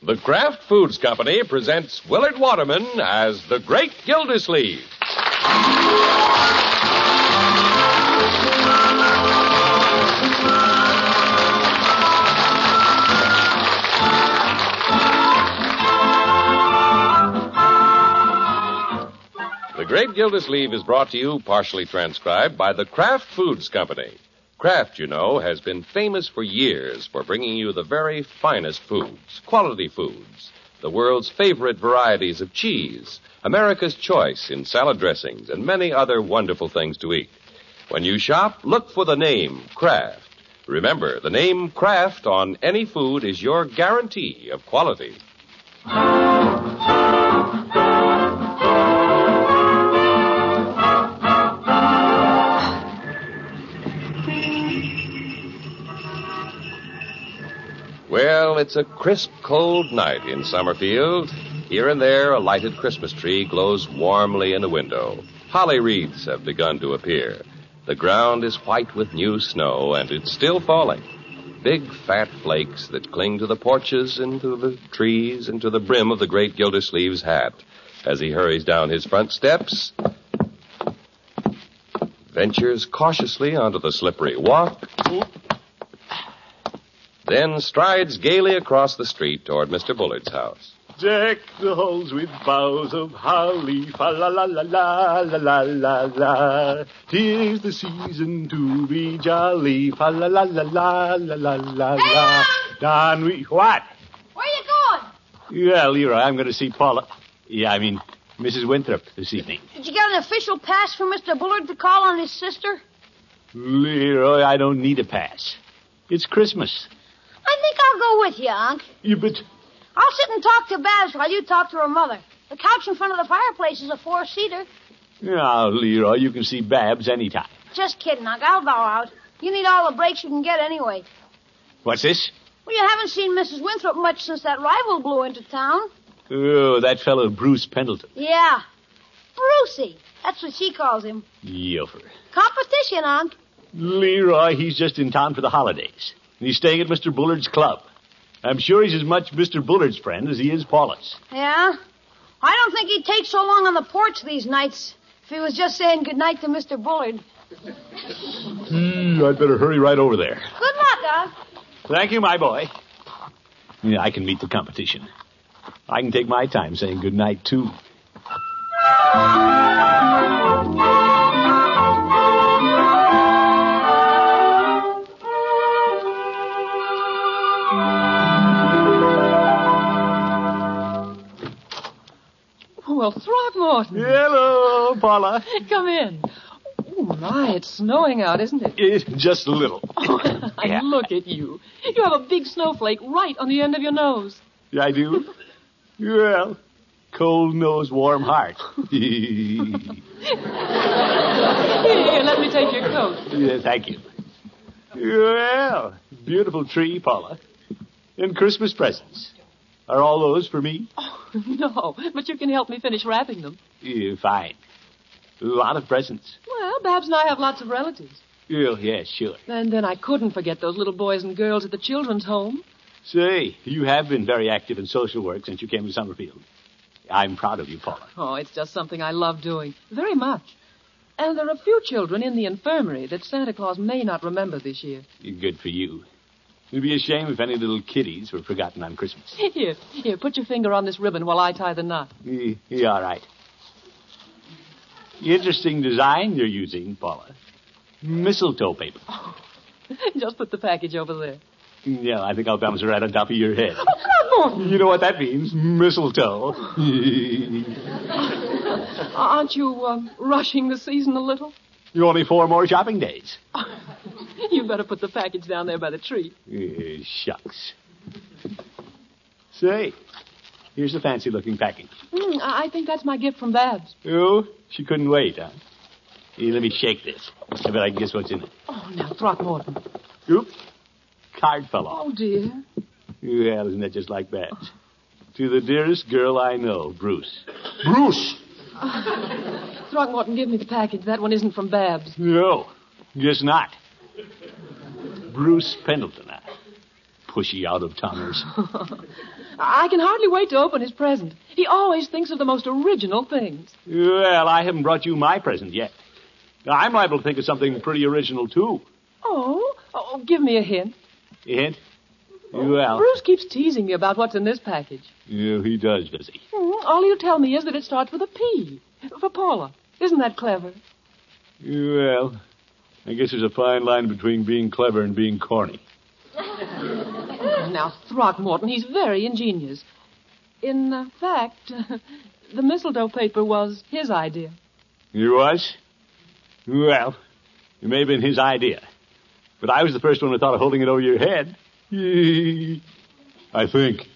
The Kraft Foods Company presents Willard Waterman as the Great Gildersleeve. The Great Gildersleeve is brought to you, partially transcribed, by the Kraft Foods Company. Kraft, you know, has been famous for years for bringing you the very finest foods, quality foods, the world's favorite varieties of cheese, America's choice in salad dressings, and many other wonderful things to eat. When you shop, look for the name Kraft. Remember, the name Kraft on any food is your guarantee of quality. Well, it's a crisp, cold night in Summerfield. Here and there, a lighted Christmas tree glows warmly in a window. Holly wreaths have begun to appear. The ground is white with new snow, and it's still falling. Big, fat flakes that cling to the porches and to the trees and to the brim of the Great Gildersleeve's hat as he hurries down his front steps, ventures cautiously onto the slippery walk, then strides gaily across the street toward Mr. Bullard's house. Deck the halls with boughs of holly, fa la la la la la la la la. 'Tis the season to be jolly, fa la la la la la la la la. Don, what? Where you going? Yeah, Leroy, I'm going to see Paula. Mrs. Winthrop this evening. Did you get an official pass from Mr. Bullard to call on his sister? Leroy, I don't need a pass. It's Christmas. I think I'll go with you, Unc. But... I'll sit and talk to Babs while you talk to her mother. The couch in front of the fireplace is a 4-seater. Now, Leroy, you can see Babs anytime. Just kidding, Unc. I'll bow out. You need all the breaks you can get anyway. What's this? Well, you haven't seen Mrs. Winthrop much since that rival blew into town. Oh, that fellow Bruce Pendleton. Yeah. Brucey. That's what she calls him. Yofer. Competition, Unc. Leroy, he's just in town for the holidays. And he's staying at Mr. Bullard's club. I'm sure he's as much Mr. Bullard's friend as he is Paula's. Yeah? I don't think he'd take so long on the porch these nights if he was just saying goodnight to Mr. Bullard. I'd better hurry right over there. Good luck, Unc. Thank you, my boy. Yeah, I can meet the competition. I can take my time saying goodnight, too. Well, Throckmorton. Hello, Paula. Come in. Oh, my, it's snowing out, isn't it? It's just a little. Yeah. Look at you. You have a big snowflake right on the end of your nose. I do? Well, cold nose, warm heart. Here, let me take your coat. Yeah, thank you. Well, beautiful tree, Paula. And Christmas presents. Are all those for me? Oh, no, but you can help me finish wrapping them. Yeah, fine. A lot of presents. Well, Babs and I have lots of relatives. Oh, yeah, sure. And then I couldn't forget those little boys and girls at the children's home. Say, you have been very active in social work since you came to Summerfield. I'm proud of you, Paula. Oh, it's just something I love doing. Very much. And there are a few children in the infirmary that Santa Claus may not remember this year. Good for you. It'd be a shame if any little kiddies were forgotten on Christmas. Here, put your finger on this ribbon while I tie the knot. Yeah, all right. Interesting design you're using, Paula. Mistletoe paper. Oh, just put the package over there. Yeah, I think I'll bounce it right on top of your head. Oh, Throckmorton! You know what that means? Mistletoe. Aren't you rushing the season a little? Only 4 more shopping days. You better put the package down there by the tree. Shucks. Say, here's the fancy-looking package. I think that's my gift from Babs. Oh, she couldn't wait, huh? Here, let me shake this. I bet I can guess what's in it. Oh, now, Throckmorton. Oop. Card fell off. Oh, dear. Well, isn't that just like Babs? To the dearest girl I know, Bruce. Bruce! Throckmorton, give me the package. That one isn't from Babs. No, guess not. Bruce Pendleton. Pushy out-of-towners. I can hardly wait to open his present. He always thinks of the most original things. Well, I haven't brought you my present yet. I'm liable to think of something pretty original, too. Oh, give me a hint. A hint? Well... Bruce keeps teasing me about what's in this package. Yeah, he does he? All he'll tell me is that it starts with a P. For Paula. Isn't that clever? Well, I guess there's a fine line between being clever and being corny. Now, Throckmorton, he's very ingenious. In fact, the mistletoe paper was his idea. It was? Well, it may have been his idea. But I was the first one who thought of holding it over your head. I think.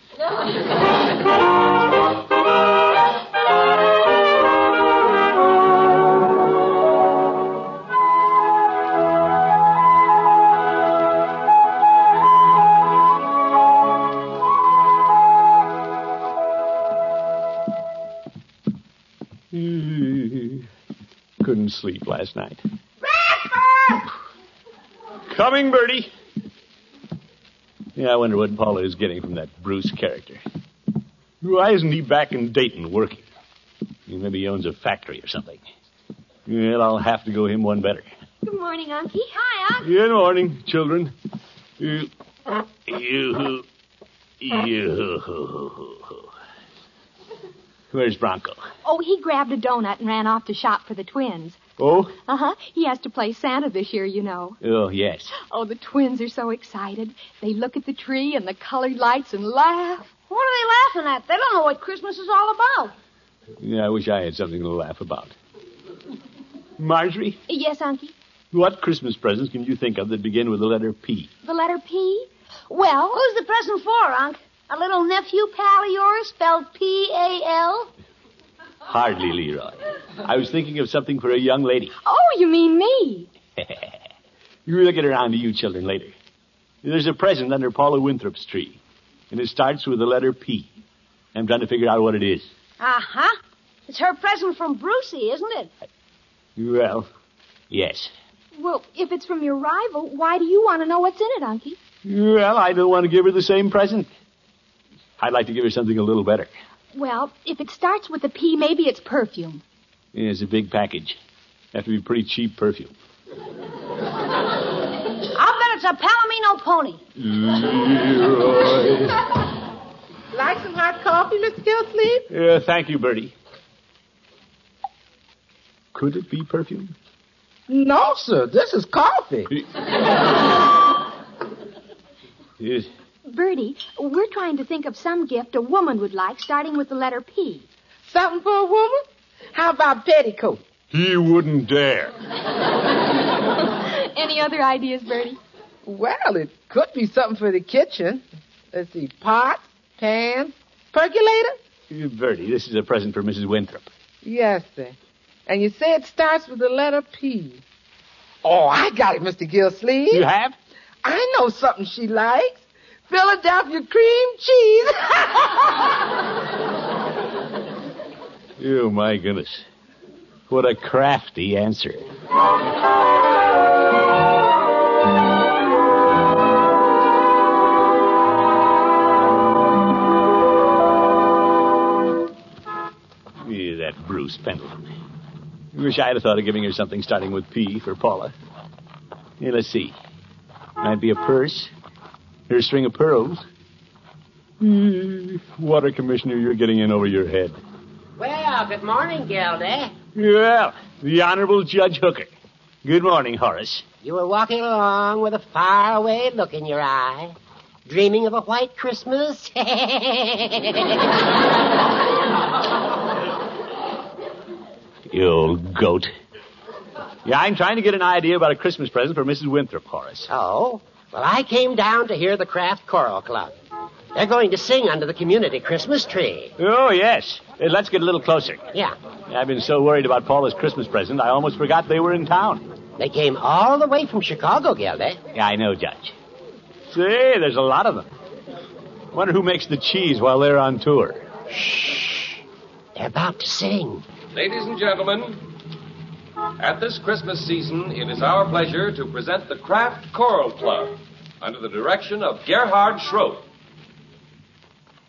Couldn't sleep last night. Bradford! Coming, Bertie. Yeah, I wonder what Paula is getting from that Bruce character. Why isn't he back in Dayton working? Maybe he owns a factory or something. Well, I'll have to go him one better. Good morning, Unky. Hi, Unc. Good morning, children. Where's Bronco? Oh, he grabbed a donut and ran off to shop for the twins. Oh? Uh-huh. He has to play Santa this year, you know. Oh, yes. Oh, the twins are so excited. They look at the tree and the colored lights and laugh. What are they laughing at? They don't know what Christmas is all about. Yeah, I wish I had something to laugh about. Marjorie, Yes, Unky? what Christmas presents can you think of that begin with the letter P? The letter P? Well, Who's the present for, Unc? A little nephew pal of yours spelled P-A-L? Hardly, Leroy. I was thinking of something for a young lady. oh, you mean me? We'll get around to you children later. There's a present under Paula Winthrop's tree, and it starts with the letter P. I'm trying to figure out what it is. Uh-huh. It's her present from Brucey, isn't it? Well, yes. Well, if it's from your rival, why do you want to know what's in it, Unky? Well, I don't want to give her the same present. I'd like to give her something a little better. Well, if it starts with a P, maybe it's perfume. Yeah, it's a big package. Have to be pretty cheap perfume. I'll bet it's a Palomino pony. Leroy. Like some hot coffee, Mr. Gillsleeve? Thank you, Bertie. Could it be perfume? No, sir. This is coffee. Yes. Bertie, we're trying to think of some gift a woman would like, starting with the letter P. Something for a woman? How about petticoat? He wouldn't dare. Any other ideas, Bertie? Well, it could be something for the kitchen. Let's see, pot, pan, percolator? Bertie, this is a present for Mrs. Winthrop. Yes, sir. And you say it starts with the letter P. Oh, I got it, Mr. Gillsleeve. You have? I know something she likes. Philadelphia cream cheese. Oh, my goodness. What a crafty answer. Yeah, that Bruce Pendleton. I wish I'd have thought of giving her something starting with P for Paula. Yeah, let's see. Might be a purse. Or a string of pearls. Water Commissioner, you're getting in over your head. Well, good morning, Gildy. Well, the Honorable Judge Hooker. Good morning, Horace. You were walking along with a faraway look in your eye, dreaming of a white Christmas. You old goat. Yeah, I'm trying to get an idea about a Christmas present for Mrs. Winthrop, Horace. Oh, well, I came down to hear the Kraft Choral Club. They're going to sing under the community Christmas tree. Oh, yes. Let's get a little closer. Yeah. I've been so worried about Paula's Christmas present, I almost forgot they were in town. They came all the way from Chicago, Gildy. Yeah, I know, Judge. Say, there's a lot of them. Wonder who makes the cheese while they're on tour. Shh. They're about to sing. Ladies and gentlemen, at this Christmas season, it is our pleasure to present the Kraft Choral Club under the direction of Gerhard Schroth.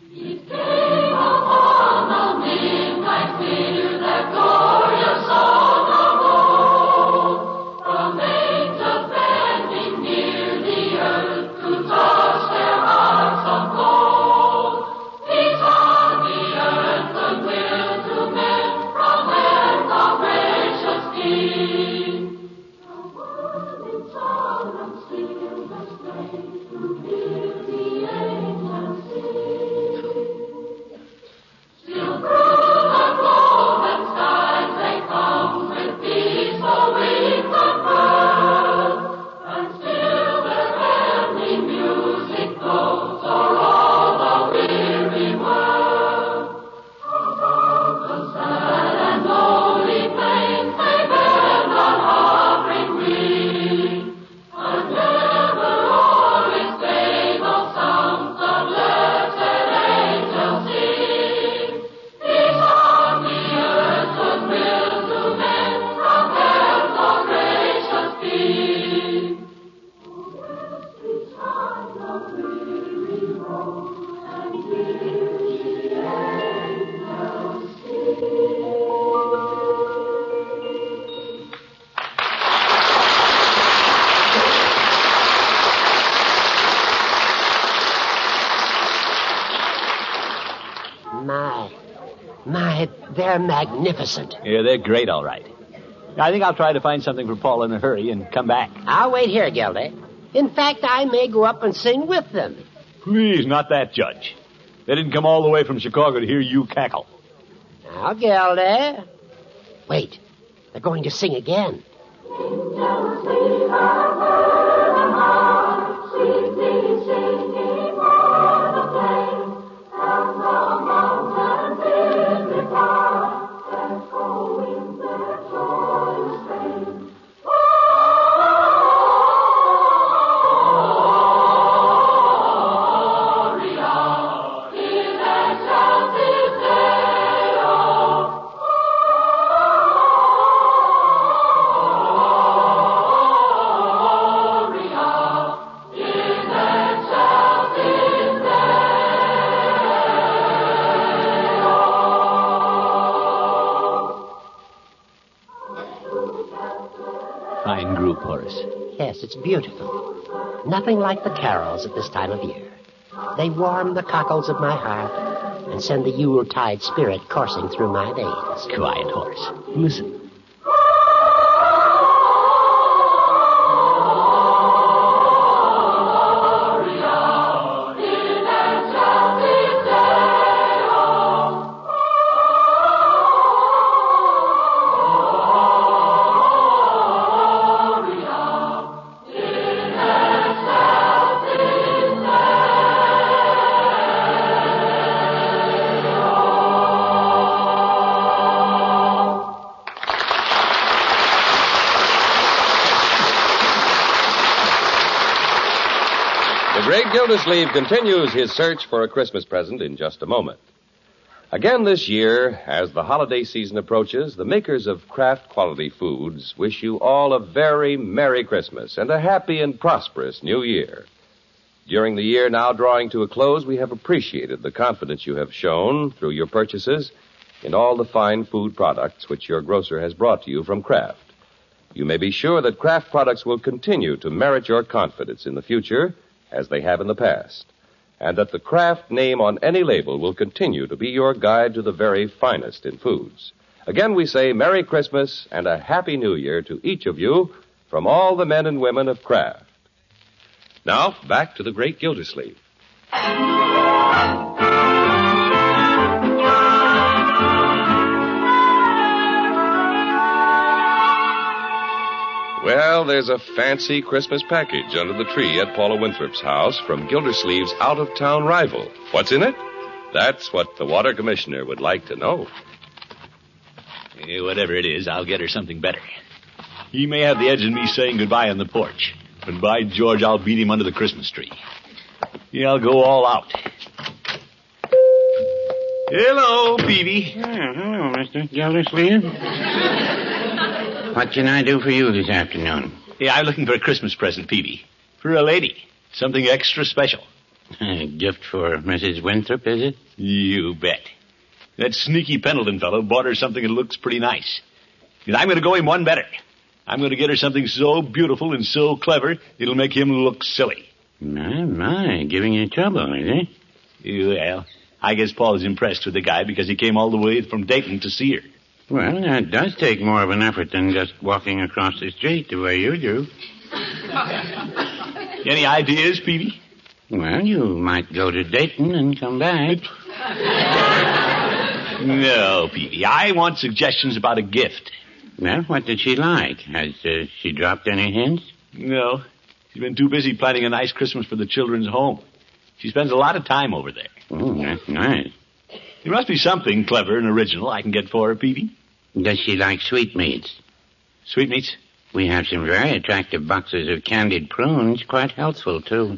They're magnificent. Yeah, they're great, all right. I think I'll try to find something for Paul in a hurry and come back. I'll wait here, Gildy. In fact, I may go up and sing with them. Please, not that, Judge. They didn't come all the way from Chicago to hear you cackle. Now, Gildy. Wait, they're going to sing again. Fine group, Horace. Yes, it's beautiful. Nothing like the carols at this time of year. They warm the cockles of my heart and send the Yuletide spirit coursing through my veins. Quiet, Horace. Listen. The great Gildersleeve continues his search for a Christmas present in just a moment. Again this year, as the holiday season approaches, the makers of Kraft Quality Foods wish you all a very Merry Christmas and a happy and prosperous New Year. During the year now drawing to a close, we have appreciated the confidence you have shown through your purchases in all the fine food products which your grocer has brought to you from Kraft. You may be sure that Kraft products will continue to merit your confidence in the future, as they have in the past, and that the Kraft name on any label will continue to be your guide to the very finest in foods. Again, we say Merry Christmas and a Happy New Year to each of you from all the men and women of Kraft. Now, back to the great Gildersleeve. Well, there's a fancy Christmas package under the tree at Paula Winthrop's house from Gildersleeve's out-of-town rival. What's in it? That's what the water commissioner would like to know. Whatever it is, I'll get her something better. He may have the edge of me saying goodbye on the porch, but by George, I'll beat him under the Christmas tree. Yeah, I'll go all out. Hello, Peavy. Hello, Mr. Gildersleeve. What can I do for you this afternoon? Yeah, I'm looking for a Christmas present, Peavy. For a lady. Something extra special. A gift for Mrs. Winthrop, is it? You bet. That sneaky Pendleton fellow bought her something that looks pretty nice. And I'm going to go him one better. I'm going to get her something so beautiful and so clever, it'll make him look silly. My, giving you trouble, is he? Well, I guess Paul's impressed with the guy because he came all the way from Dayton to see her. Well, that does take more of an effort than just walking across the street the way you do. Any ideas, Peavy? Well, you might go to Dayton and come back. No, Peavy. I want suggestions about a gift. Well, what did she like? Has she dropped any hints? No. She's been too busy planning a nice Christmas for the children's home. She spends a lot of time over there. Oh, that's nice. There must be something clever and original I can get for her, Peavy. Does she like sweetmeats? Sweetmeats? We have some very attractive boxes of candied prunes, quite healthful, too.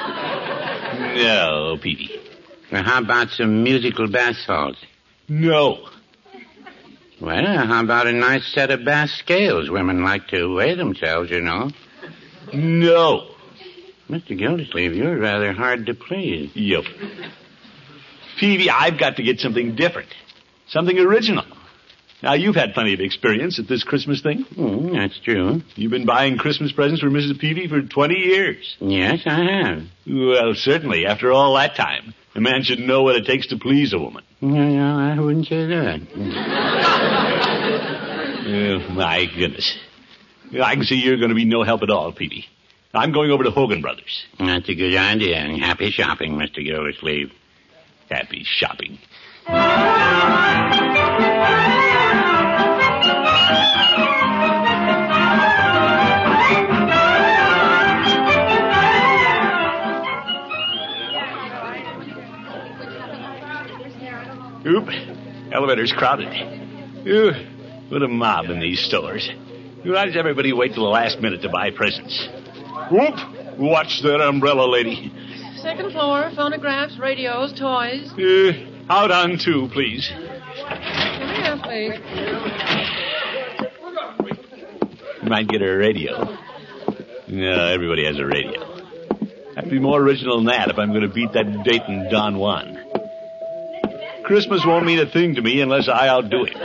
No, Peavy. Well, how about some musical bath salts? No. Well, how about a nice set of bath scales? Women like to weigh themselves, you know. No. Mr. Gildersleeve, you're rather hard to please. Yep. Peavy, I've got to get something different. Something original. Now, you've had plenty of experience at this Christmas thing. That's true. You've been buying Christmas presents for Mrs. Peavy for 20 years. Yes, I have. Well, certainly, after all that time, a man should know what it takes to please a woman. No, I wouldn't say that. Oh, my goodness. I can see you're going to be no help at all, Peavy. I'm going over to Hogan Brothers. That's a good idea, and happy shopping, Mr. Gildersleeve. Happy shopping. Oop, elevator's crowded. Ooh, what a mob in these stores. Why does everybody wait till the last minute to buy presents? Whoop, watch that umbrella, lady. Second floor, phonographs, radios, toys. Out on 2, please. Come here, please. You might get her a radio. No, everybody has a radio. I'd be more original than that if I'm going to beat that Dayton Don Juan. Christmas won't mean a thing to me unless I outdo him.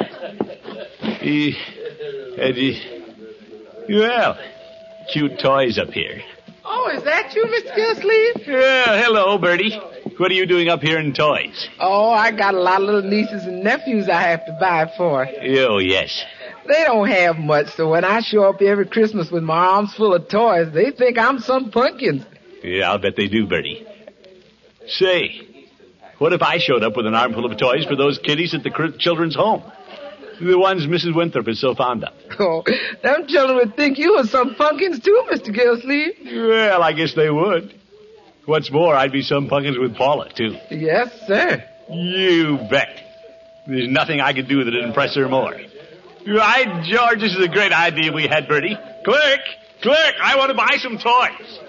Well, cute toys up here. Oh, is that you, Mr. Gildersleeve? Yeah, hello, Bertie. What are you doing up here in toys? Oh, I got a lot of little nieces and nephews I have to buy for. Oh, yes. They don't have much, so when I show up every Christmas with my arms full of toys, they think I'm some pumpkins. Yeah, I'll bet they do, Bertie. Say, what if I showed up with an armful of toys for those kiddies at the children's home? The ones Mrs. Winthrop is so fond of. Oh, them children would think you were some pumpkins too, Mr. Gildersleeve. Well, I guess they would. What's more, I'd be some pumpkins with Paula, too. Yes, sir. You bet. There's nothing I could do that'd impress her more. Right, George, this is a great idea we had, Bertie. Clerk, I want to buy some toys.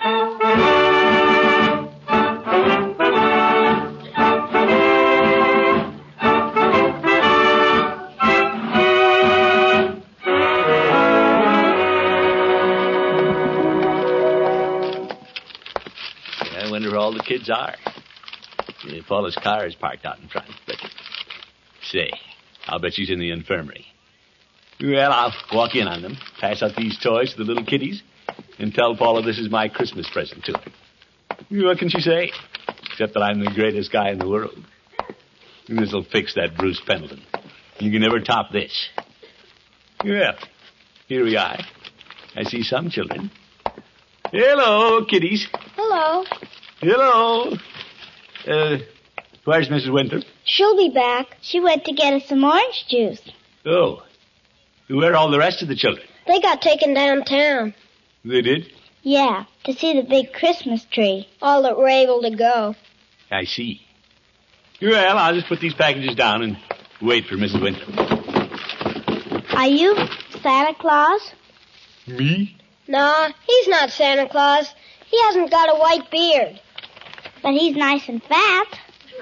I wonder where all the kids are. Paula's car is parked out in front, but say, I'll bet she's in the infirmary. Well, I'll walk in on them, pass out these toys to the little kiddies, and tell Paula this is my Christmas present to her. What can she say? Except that I'm the greatest guy in the world. And this'll fix that Bruce Pendleton. You can never top this. Well, here we are. I see some children. Hello, kiddies. Hello. Hello. Where's Mrs. Winthrop? She'll be back. She went to get us some orange juice. Oh. Where are all the rest of the children? They got taken downtown. They did? Yeah, to see the big Christmas tree. All that were able to go. I see. Well, I'll just put these packages down and wait for Mrs. Winthrop. Are you Santa Claus? Me? No, he's not Santa Claus. He hasn't got a white beard. But he's nice and fat.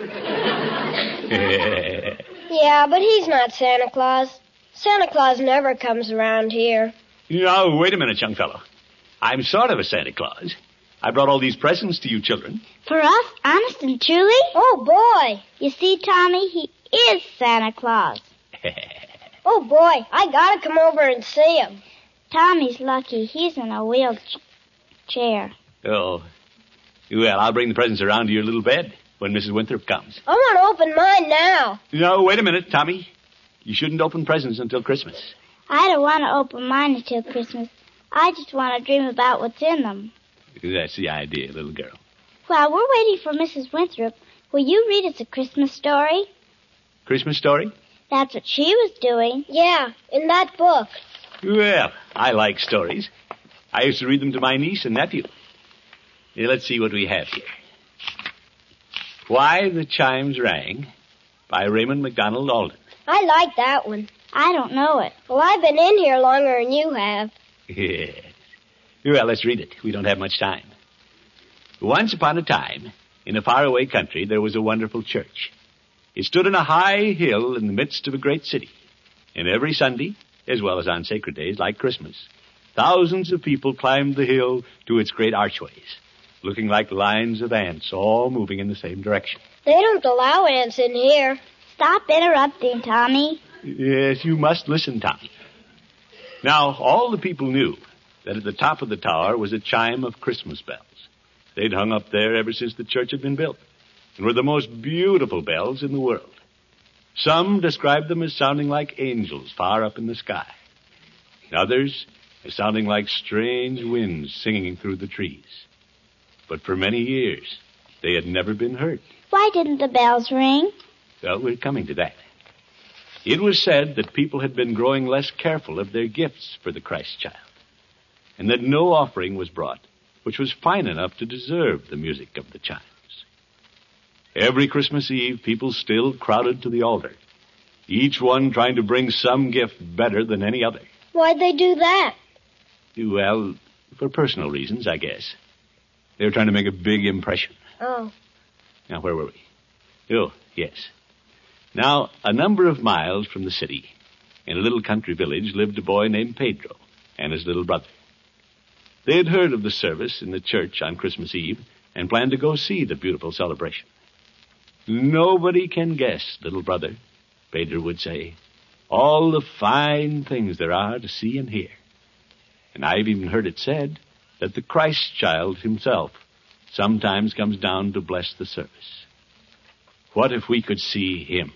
Yeah, but he's not Santa Claus. Santa Claus never comes around here. Now, wait a minute, young fellow. I'm sort of a Santa Claus. I brought all these presents to you children. For us, honest and truly? Oh, boy. You see, Tommy, he is Santa Claus. Oh, boy, I gotta come over and see him. Tommy's lucky. He's in a wheelchair. Oh. Well, I'll bring the presents around to your little bed when Mrs. Winthrop comes. I want to open mine now. No, wait a minute, Tommy. You shouldn't open presents until Christmas. I don't want to open mine until Christmas. I just want to dream about what's in them. That's the idea, little girl. While we're waiting for Mrs. Winthrop, will you read us a Christmas story? Christmas story? That's what she was doing. Yeah, in that book. Well, I like stories. I used to read them to my niece and nephew. Here, let's see what we have here. Why the Chimes Rang by Raymond MacDonald Alden. I like that one. I don't know it. Well, I've been in here longer than you have. Yes. Well, let's read it. We don't have much time. Once upon a time, in a faraway country, there was a wonderful church. It stood on a high hill in the midst of a great city. And every Sunday, as well as on sacred days like Christmas, thousands of people climbed the hill to its great archways, looking like lines of ants all moving in the same direction. They don't allow ants in here. Stop interrupting, Tommy. Yes, you must listen, Tommy. Now, all the people knew that at the top of the tower was a chime of Christmas bells. They'd hung up there ever since the church had been built, and were the most beautiful bells in the world. Some described them as sounding like angels far up in the sky. Others as sounding like strange winds singing through the trees. But for many years, they had never been heard. Why didn't the bells ring? Well, we're coming to that. It was said that people had been growing less careful of their gifts for the Christ child, and that no offering was brought which was fine enough to deserve the music of the chimes. Every Christmas Eve, people still crowded to the altar, each one trying to bring some gift better than any other. Why'd they do that? Well, for personal reasons, I guess. They were trying to make a big impression. Oh. Now, where were we? Oh, yes. Now, a number of miles from the city, in a little country village, lived a boy named Pedro and his little brother. They had heard of the service in the church on Christmas Eve and planned to go see the beautiful celebration. Nobody can guess, little brother, Pedro would say, all the fine things there are to see and hear. And I've even heard it said that the Christ child himself sometimes comes down to bless the service. What if we could see him?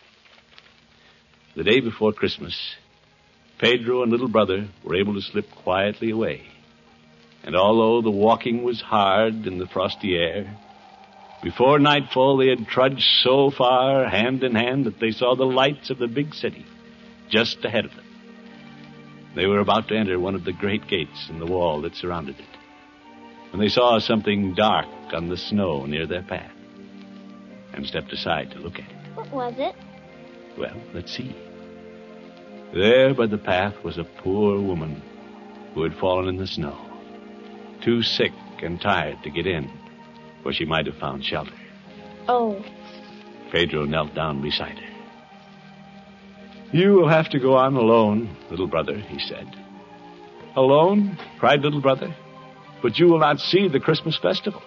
The day before Christmas, Pedro and little brother were able to slip quietly away. And although the walking was hard in the frosty air, before nightfall they had trudged so far, hand in hand, that they saw the lights of the big city just ahead of them. They were about to enter one of the great gates in the wall that surrounded it, when they saw something dark on the snow near their path, and stepped aside to look at it. What was it? Well, let's see. There by the path was a poor woman who had fallen in the snow, too sick and tired to get in, where she might have found shelter. Oh. Pedro knelt down beside her. You will have to go on alone, little brother, he said. Alone? Cried little brother. But you will not see the Christmas festival.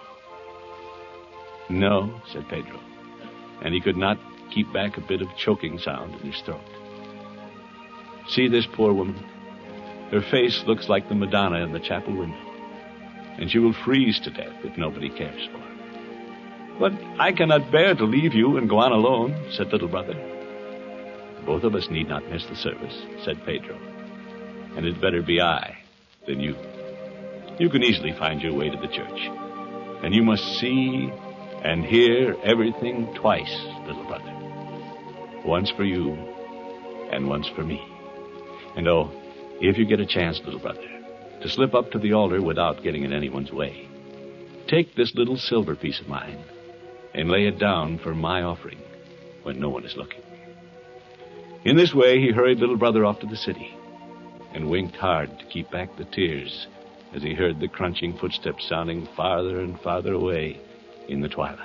No, said Pedro, and he could not keep back a bit of choking sound in his throat. See this poor woman? Her face looks like the Madonna in the chapel window, and she will freeze to death if nobody cares for her. But I cannot bear to leave you and go on alone, said little brother. Both of us need not miss the service, said Pedro, and it better be I than you. You can easily find your way to the church, and you must see and hear everything twice, little brother. Once for you, and once for me. And oh, if you get a chance, little brother, to slip up to the altar without getting in anyone's way, take this little silver piece of mine and lay it down for my offering when no one is looking. In this way, he hurried little brother off to the city and winked hard to keep back the tears as he heard the crunching footsteps sounding farther and farther away in the twilight.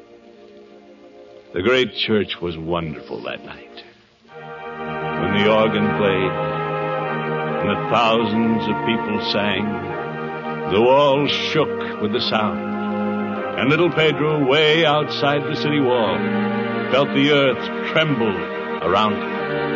The great church was wonderful that night. When the organ played and the thousands of people sang, The walls shook with the sound, and little Pedro, way outside the city wall, felt the earth tremble around him.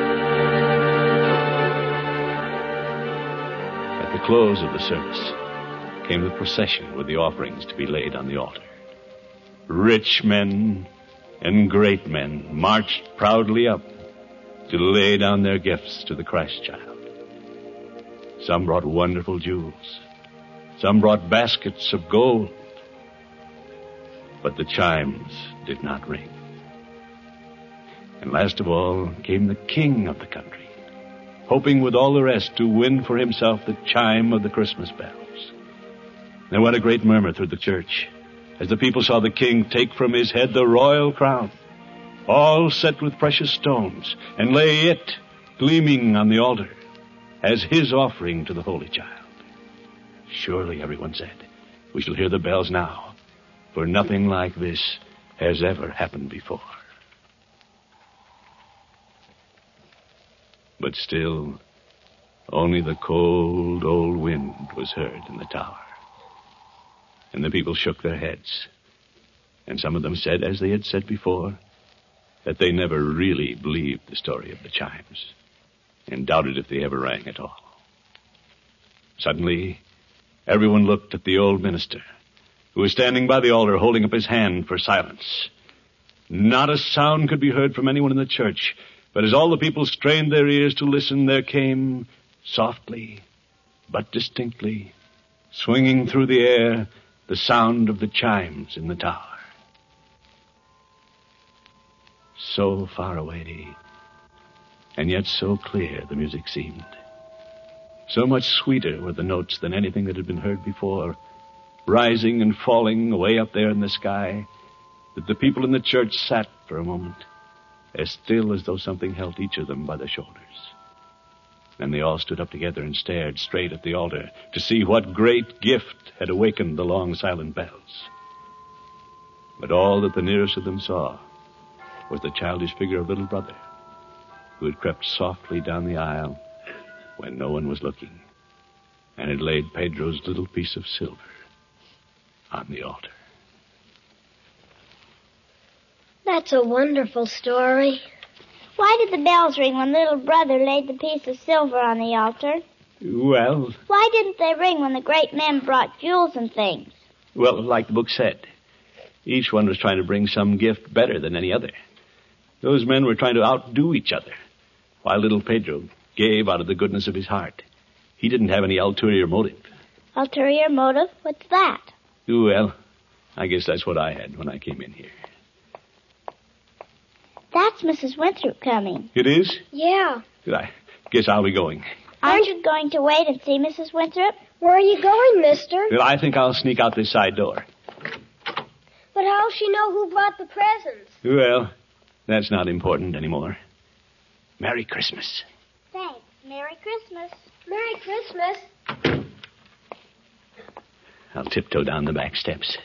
At the close of the service came the procession with the offerings to be laid on the altar. Rich men and great men marched proudly up to lay down their gifts to the Christ child. Some brought wonderful jewels. Some brought baskets of gold. But the chimes did not ring. And last of all came the king of the country, hoping with all the rest to win for himself the chime of the Christmas bells. There went a great murmur through the church as the people saw the king take from his head the royal crown, all set with precious stones, and lay it gleaming on the altar as his offering to the Holy Child. Surely, everyone said, we shall hear the bells now, for nothing like this has ever happened before. But still, only the cold old wind was heard in the tower. And the people shook their heads. And some of them said, as they had said before, that they never really believed the story of the chimes, and doubted if they ever rang at all. Suddenly, everyone looked at the old minister, who was standing by the altar holding up his hand for silence. Not a sound could be heard from anyone in the church, but as all the people strained their ears to listen, there came, softly but distinctly, swinging through the air, the sound of the chimes in the tower. So far away, and yet so clear the music seemed. So much sweeter were the notes than anything that had been heard before, rising and falling away up there in the sky, that the people in the church sat for a moment, as still as though something held each of them by the shoulders. Then they all stood up together and stared straight at the altar to see what great gift had awakened the long silent bells. But all that the nearest of them saw was the childish figure of little brother, who had crept softly down the aisle when no one was looking, and had laid Pedro's little piece of silver on the altar. That's a wonderful story. Why did the bells ring when little brother laid the piece of silver on the altar? Well... Why didn't they ring when the great men brought jewels and things? Well, like the book said, each one was trying to bring some gift better than any other. Those men were trying to outdo each other, while little Pedro gave out of the goodness of his heart. He didn't have any ulterior motive. Ulterior motive? What's that? Well, I guess that's what I had when I came in here. That's Mrs. Winthrop coming. It is? Yeah. I guess I'll be going. Aren't you going to wait and see Mrs. Winthrop? Where are you going, mister? Well, I think I'll sneak out this side door. But how'll she know who brought the presents? Well, that's not important anymore. Merry Christmas. Thanks. Merry Christmas. Merry Christmas. I'll tiptoe down the back steps.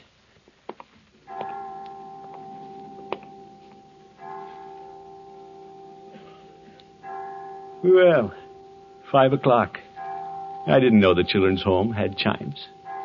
Well, 5 o'clock. I didn't know the children's home had chimes.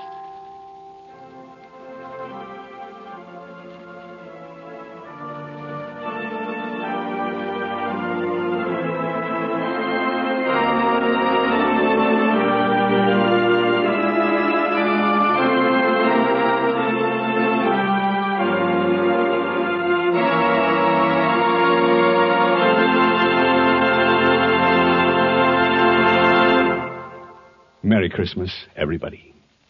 Merry Christmas, everybody.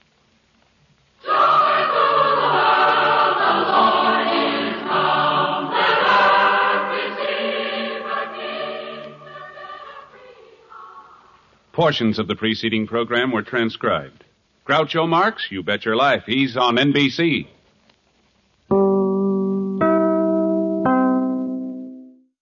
Portions of the preceding program were transcribed. Groucho Marx, you bet your life, he's on NBC.